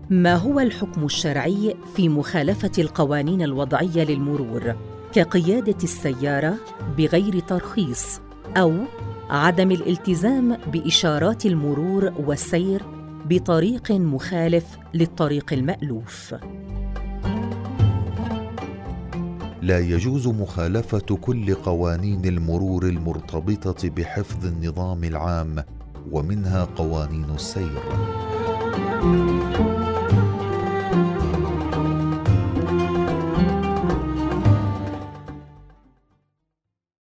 ما هو الحكم الشرعي في مخالفة القوانين الوضعية للمرور كقيادة السيارة بغير ترخيص أو عدم الالتزام بإشارات المرور والسير بطريق مخالف للطريق المألوف؟ لا يجوز مخالفة كل قوانين المرور المرتبطة بحفظ النظام العام، ومنها قوانين السير.